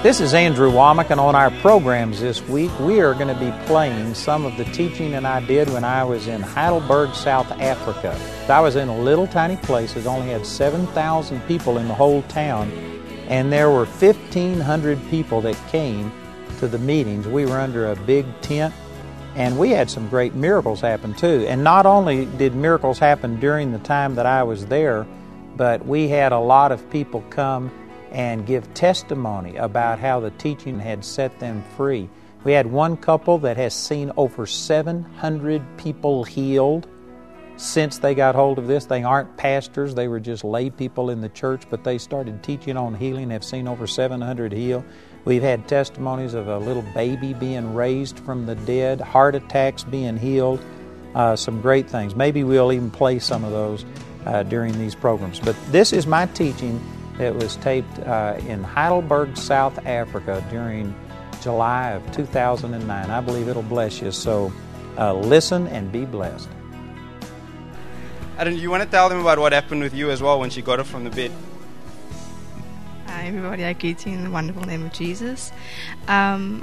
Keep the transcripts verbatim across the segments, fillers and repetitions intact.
This is Andrew Womack, and on our programs this week, we are going to be playing some of the teaching that I did when I was in Heidelberg, South Africa. I was in a little tiny place that only had seven thousand people in the whole town, and there were fifteen hundred people that came to the meetings. We were under a big tent, and we had some great miracles happen too. And not only did miracles happen during the time that I was there, but we had a lot of people come and give testimony about how the teaching had set them free. We had one couple that has seen over seven hundred people healed since they got hold of this. They aren't pastors, they were just lay people in the church, but they started teaching on healing, have seen over seven hundred healed. We've had testimonies of a little baby being raised from the dead, heart attacks being healed, uh, some great things. Maybe we'll even play some of those uh, during these programs. But this is my teaching that was taped uh, in Heidelberg, South Africa during July of two thousand nine. I believe it'll bless you, so uh, listen and be blessed. Adam, you want to tell them about what happened with you as well when she got up from the bed? Hi everybody, I greet you in the wonderful name of Jesus. Um,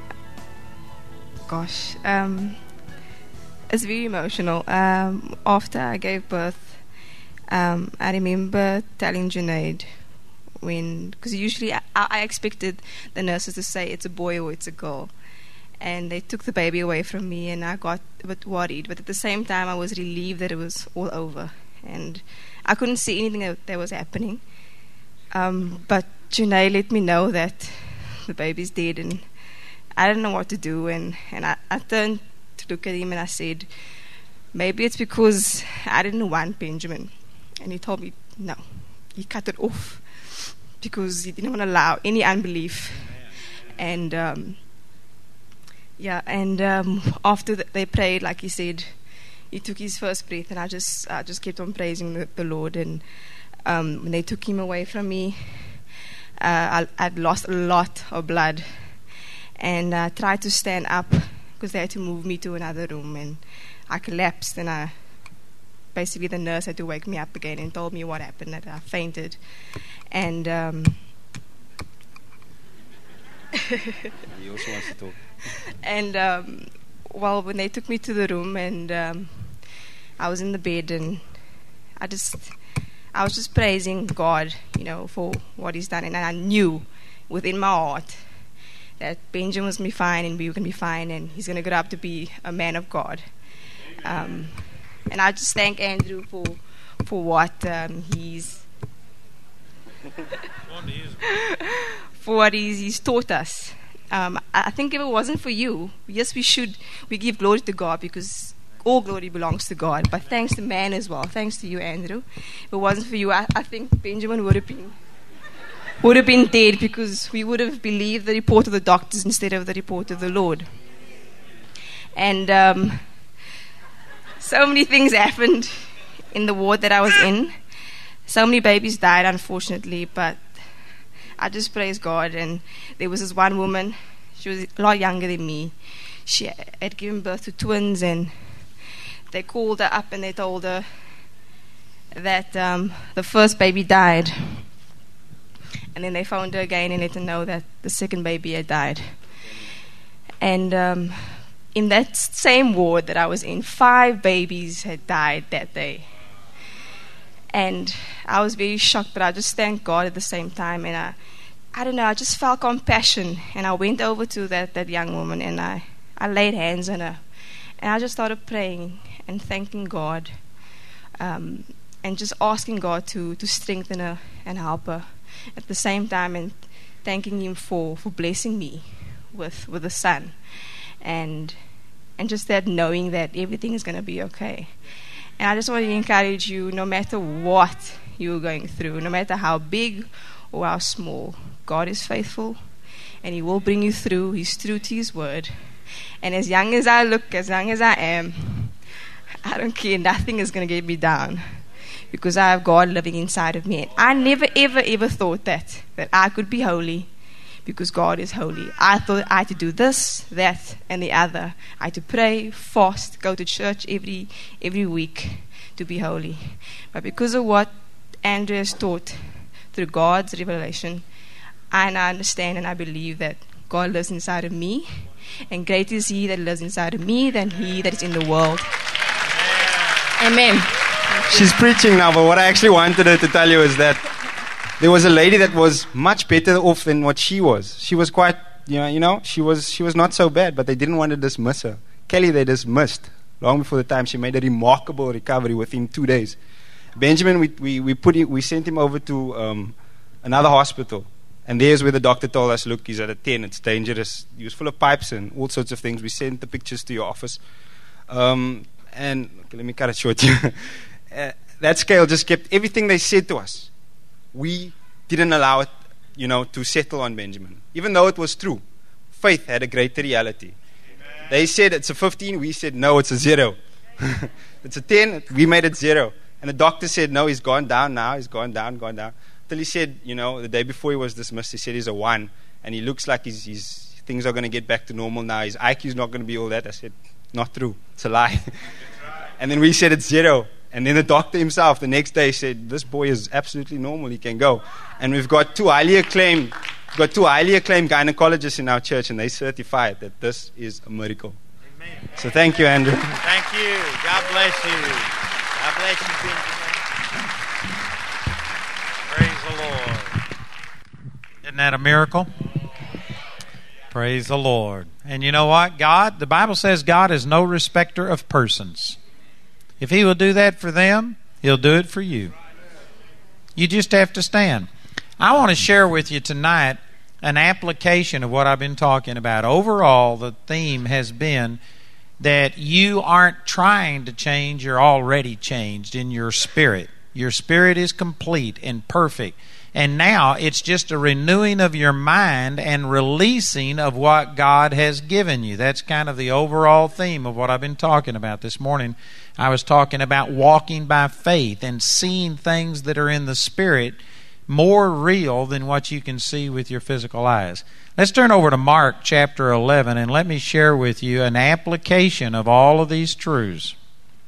gosh, um, it's very emotional. Um, after I gave birth, um, I remember telling Junaid, when, because usually I, I expected the nurses to say it's a boy or it's a girl, and they took the baby away from me, and I got a bit worried, but at the same time I was relieved that it was all over, and I couldn't see anything that, that was happening. Um, but Junaid let me know that the baby's dead, and I didn't know what to do, and, and I, I turned to look at him and I said, maybe it's because I didn't want Benjamin. And he told me no, he cut it off because he didn't want to allow any unbelief. And um, yeah, and um, after the, they prayed, like he said, he took his first breath, and I just I just kept on praising the, the Lord. And um, when they took him away from me, uh, I, I'd lost a lot of blood, and I tried to stand up because they had to move me to another room, and I collapsed, and I basically the nurse had to wake me up again and told me what happened, that I fainted. And um, he also wants to talk. And um, well, when they took me to the room, and um, I was in the bed, and I just I was just praising God, you know, for what He's done, and I knew within my heart that Benjamin was going to be fine, and we were going to be fine, and he's going to grow up to be a man of God. Um, and I just thank Andrew for for what um, he's for what he's, he's taught us. Um, I think if it wasn't for you, yes, we should we give glory to God, because all glory belongs to God. But thanks to man as well. Thanks to you, Andrew. If it wasn't for you, I, I think Benjamin would have been would have been dead, because we would have believed the report of the doctors instead of the report of the Lord. And um, so many things happened in the ward that I was in. So many babies died, unfortunately, but I just praise God. And there was this one woman, she was a lot younger than me. She had given birth to twins, and they called her up and they told her that um, the first baby died. And then they phoned her again and let her know that the second baby had died. And um, in that same ward that I was in, five babies had died that day. And I was very shocked, but I just thanked God at the same time. And I, I don't know, I just felt compassion. And I went over to that, that young woman, and I, I laid hands on her. And I just started praying and thanking God, um, and just asking God to, to strengthen her and help her at the same time, and thanking Him for, for blessing me with, with a son. And, and just that knowing that everything is going to be okay. And I just want to encourage you, no matter what you're going through, no matter how big or how small, God is faithful, and He will bring you through. He's true to His word. And as young as I look, as young as I am, I don't care. Nothing is going to get me down, because I have God living inside of me. And I never, ever, ever thought that, that I could be holy, because God is holy. I thought I had to do this, that, and the other. I had to pray, fast, go to church every every week to be holy. But because of what Andrew has taught through God's revelation, And I understand and I believe that God lives inside of me, and greater is He that lives inside of me than he that is in the world. Amen. She's preaching now, but what I actually wanted her to tell you is that there was a lady that was much better off than what she was. She was quite, you know, you know, she was she was not so bad, but they didn't want to dismiss her. Kelly, they dismissed long before the time. She made a remarkable recovery within two days. Benjamin, we we we put him, we sent him over to um, another hospital, and there's where the doctor told us, look, he's at a ten, it's dangerous. He was full of pipes and all sorts of things. We sent the pictures to your office, um, and okay, let me cut it short. uh, that scale just kept everything they said to us. We didn't allow it, you know, to settle on Benjamin, even though it was true. Faith had a greater reality. Amen. They said it's a fifteen. We said no, it's a zero. It's a ten. We made it zero. And the doctor said, no, he's gone down now. He's gone down, gone down. Till he said, you know, the day before he was dismissed, he said he's a one. And he looks like he's, he's, things are going to get back to normal now. His I Q is not going to be all that. I said, not true. It's a lie. And then we said it's zero. And then the doctor himself the next day said, this boy is absolutely normal. He can go. And we've got two highly acclaimed, we've got two highly acclaimed gynecologists in our church, and they certified that this is a miracle. Amen. So thank you, Andrew. Thank you. God bless you. God bless you, Benjamin. Praise the Lord. Isn't that a miracle? Praise the Lord. And you know what? God, the Bible says God is no respecter of persons. If He will do that for them, He'll do it for you. You just have to stand. I want to share with you tonight an application of what I've been talking about. Overall, the theme has been that you aren't trying to change, you're already changed in your spirit. Your spirit is complete and perfect. And now it's just a renewing of your mind and releasing of what God has given you. That's kind of the overall theme of what I've been talking about this morning. I was talking about walking by faith and seeing things that are in the spirit more real than what you can see with your physical eyes. Let's turn over to Mark chapter eleven, and let me share with you an application of all of these truths.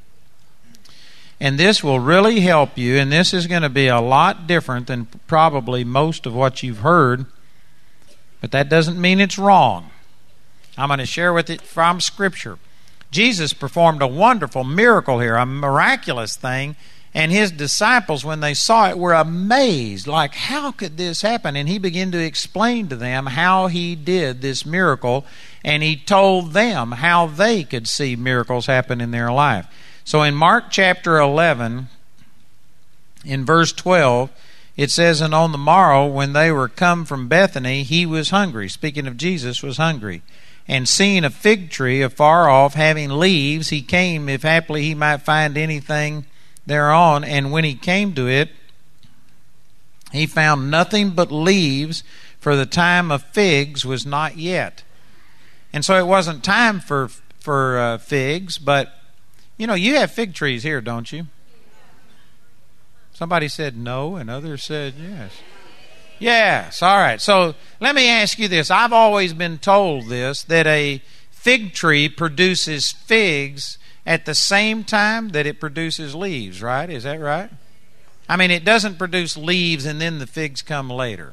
And this will really help you, and this is going to be a lot different than probably most of what you've heard, but that doesn't mean it's wrong. I'm going to share with it from Scripture. Jesus performed a wonderful miracle here, a miraculous thing, and His disciples, when they saw it, were amazed, like, how could this happen? And He began to explain to them how He did this miracle, and He told them how they could see miracles happen in their life. So in Mark chapter eleven, in verse twelve, it says, and on the morrow, when they were come from Bethany, He was hungry. Speaking of Jesus, was hungry. And seeing a fig tree afar off, having leaves, He came, if haply He might find anything thereon. And when He came to it, He found nothing but leaves, for the time of figs was not yet. And so it wasn't time for, for uh, figs, but you know, you have fig trees here, don't you? Somebody said no, and others said yes. Yes, all right. So let me ask you this. I've always been told this, that a fig tree produces figs at the same time that it produces leaves, right? Is that right? I mean, it doesn't produce leaves and then the figs come later.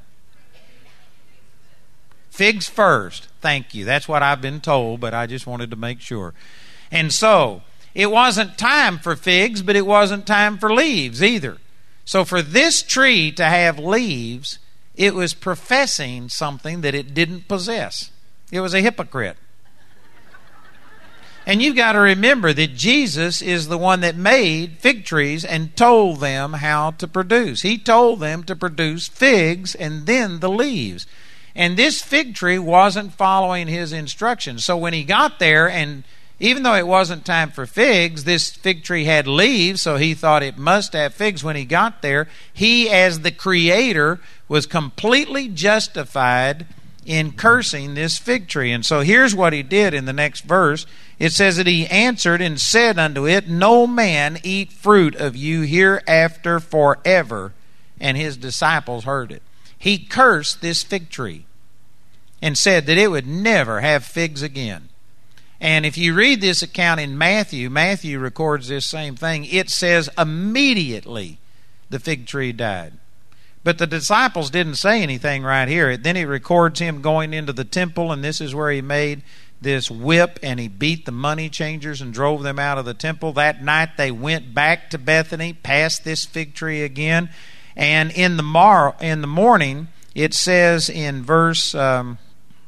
Figs first. Thank you. That's what I've been told, but I just wanted to make sure. And so it wasn't time for figs, but it wasn't time for leaves either. So for this tree to have leaves, it was professing something that it didn't possess. It was a hypocrite. And you've got to remember that Jesus is the one that made fig trees and told them how to produce. He told them to produce figs and then the leaves. And this fig tree wasn't following His instructions. So when He got there, and even though it wasn't time for figs, this fig tree had leaves, so He thought it must have figs. When He got there, He, as the Creator, was completely justified in cursing this fig tree. And so here's what He did in the next verse. It says that He answered and said unto it, no man eat fruit of you hereafter forever. And His disciples heard it. He cursed this fig tree and said that it would never have figs again. And if you read this account in Matthew, Matthew records this same thing. It says immediately the fig tree died. But the disciples didn't say anything right here. Then he records him going into the temple, and this is where he made this whip, and he beat the money changers and drove them out of the temple. That night they went back to Bethany, past this fig tree again. And in the, mar- in the morning, it says in verse um,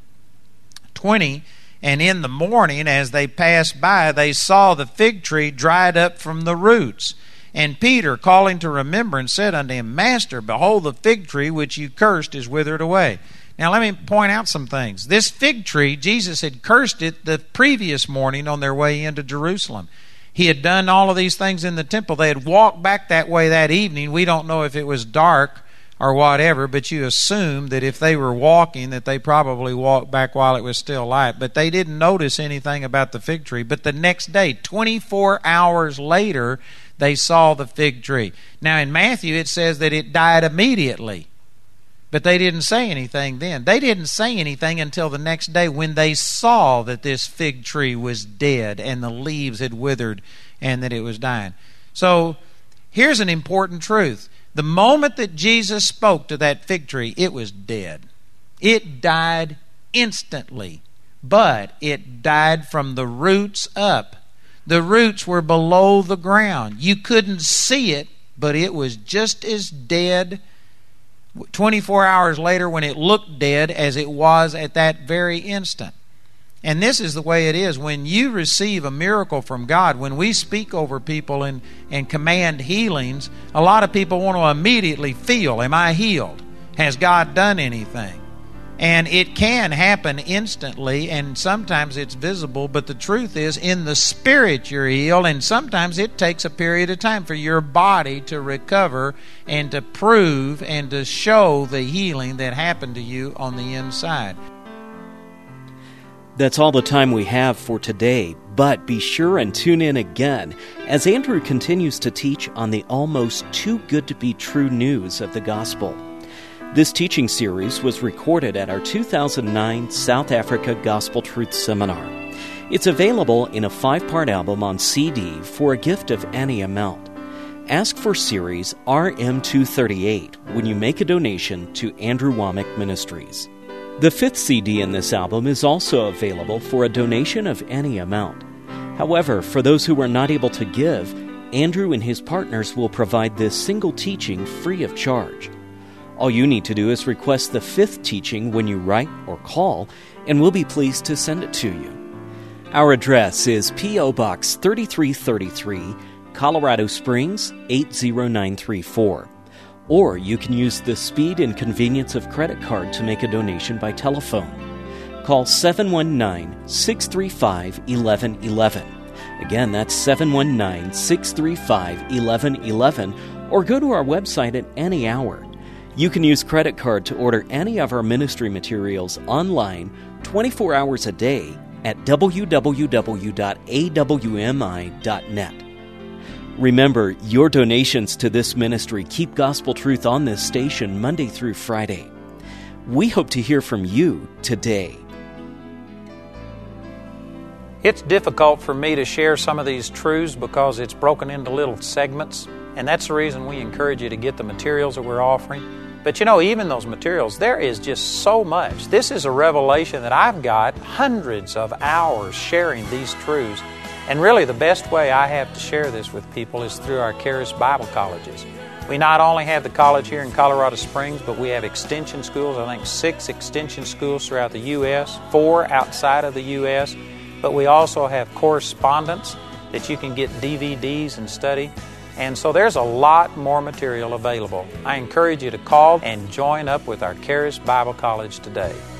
twenty, and in the morning as they passed by, they saw the fig tree dried up from the roots. And Peter, calling to remembrance, said unto him, Master, behold, the fig tree which you cursed is withered away. Now let me point out some things. This fig tree, Jesus had cursed it the previous morning on their way into Jerusalem. He had done all of these things in the temple. They had walked back that way that evening. We don't know if it was dark or whatever, but you assume that if they were walking, that they probably walked back while it was still light. But they didn't notice anything about the fig tree. But the next day, twenty-four hours later, they saw the fig tree. Now in Matthew it says that it died immediately. But they didn't say anything then. They didn't say anything until the next day when they saw that this fig tree was dead and the leaves had withered and that it was dying. So here's an important truth. The moment that Jesus spoke to that fig tree, it was dead. It died instantly, but it died from the roots up. The roots were below the ground. You couldn't see it, but it was just as dead twenty-four hours later when it looked dead as it was at that very instant. And this is the way it is. When you receive a miracle from God, when we speak over people and, and command healings, a lot of people want to immediately feel, am I healed? Has God done anything? And it can happen instantly, and sometimes it's visible, but the truth is, in the spirit you're healed, and sometimes it takes a period of time for your body to recover and to prove and to show the healing that happened to you on the inside. That's all the time we have for today, but be sure and tune in again as Andrew continues to teach on the almost too good to be true news of the gospel. This teaching series was recorded at our two thousand nine South Africa Gospel Truth Seminar. It's available in a five-part album on C D for a gift of any amount. Ask for series R M two thirty-eight when you make a donation to Andrew Wommack Ministries. The fifth C D in this album is also available for a donation of any amount. However, for those who are not able to give, Andrew and his partners will provide this single teaching free of charge. All you need to do is request the fifth teaching when you write or call, and we'll be pleased to send it to you. Our address is P O. Box thirty-three thirty-three, Colorado Springs eight zero nine three four. Or you can use the speed and convenience of credit card to make a donation by telephone. Call seven one nine, six three five, one one one one. Again, that's seven one nine, six three five, one one one one, or go to our website at any hour. You can use credit card to order any of our ministry materials online twenty-four hours a day at w w w dot a w m i dot net. Remember, your donations to this ministry keep gospel truth on this station Monday through Friday. We hope to hear from you today. It's difficult for me to share some of these truths because it's broken into little segments, and that's the reason we encourage you to get the materials that we're offering. But you know, even those materials, there is just so much. This is a revelation that I've got hundreds of hours sharing these truths. And really the best way I have to share this with people is through our Charis Bible colleges. We not only have the college here in Colorado Springs, but we have extension schools, I think six extension schools throughout the U S, four outside of the U S. But we also have correspondence that you can get D V Ds and study. And so there's a lot more material available. I encourage you to call and join up with our Charis Bible College today.